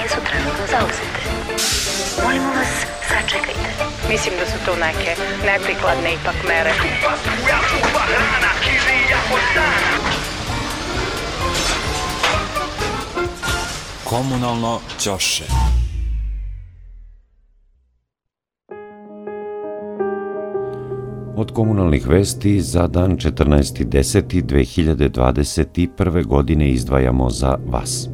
nisu trenutno zauzete. Molimo vas, sačekajte. Mislim da su to neke neprikladne ipak mere. Komunalno ćoše. Od komunalnih vesti za dan 14.10.2021. godine izdvajamo za vas.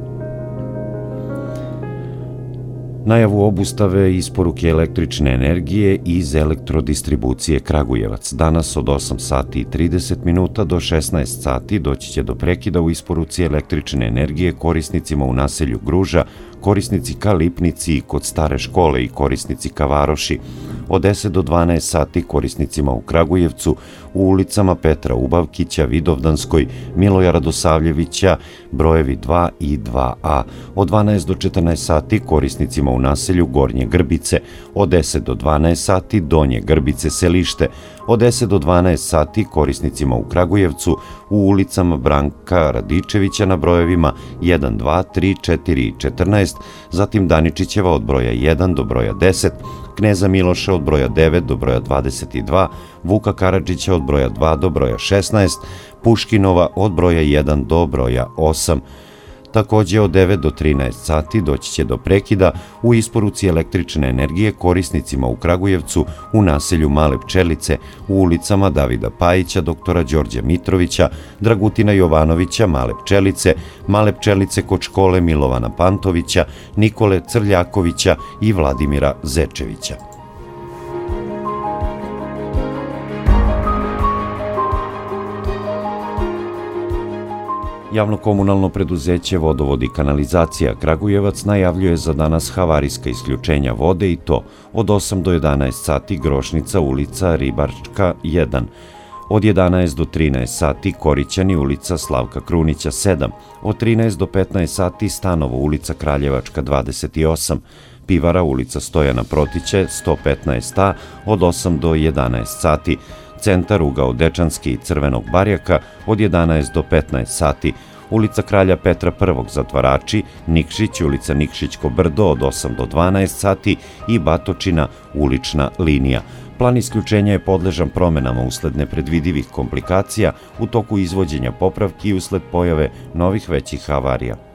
Najavu obustave isporuke električne energije iz Elektrodistribucije Kragujevac. Danas od 8 sati i 30 minuta do 16 sati doći će do prekida u isporuci električne energije korisnicima u naselju Gruža, korisnici ka Lipnici kod stare škole i korisnici ka Varoši. Od 10 do 12 sati korisnicima u Kragujevcu, u ulicama Petra Ubavkića, Vidovdanskoj, Miloja Radosavljevića, brojevi 2 i 2A. Od 12 do 14 sati korisnicima u naselju Gornje Grbice, od 10 do 12 sati Donje Grbice Selište, od 10 do 12 sati korisnicima u Kragujevcu, u ulicama Branka Radičevića na brojevima 1, 2, 3, 4 i 14, zatim Daničićeva od broja 1 do broja 10, Kneza Miloša od broja 9 do broja 22, Vuka Karadžića od broja 2 do broja 16, Puškinova od broja 1 do broja 8. Takođe od 9 do 13 sati doći će do prekida u isporuci električne energije korisnicima u Kragujevcu u naselju Male Pčelice, u ulicama Davida Pajića, doktora Đorđa Mitrovića, Dragutina Jovanovića, Male Pčelice kod škole Milovana Pantovića, Nikole Crljakovića i Vladimira Zečevića. Javno-komunalno preduzeće Vodovod i kanalizacija Kragujevac najavljuje za danas havarijska isključenja vode i to od 8 do 11 sati Grošnica, ulica Ribarčka 1, od 11 do 13 sati Korićani, ulica Slavka Krunića 7, od 13 do 15 sati Stanovo, ulica Kraljevačka 28, Pivara, ulica Stojana Protiće 115A, od 8 do 11 sati, Centar, ugao Dečanski i Crvenog barjaka od 11 do 15 sati, ulica Kralja Petra I, Zatvarači, Nikšić, ulica Nikšićko brdo od 8 do 12 sati i Batočina, ulična linija. Plan isključenja je podležan promenama usled nepredvidivih komplikacija u toku izvođenja popravki i usled pojave novih većih havarija.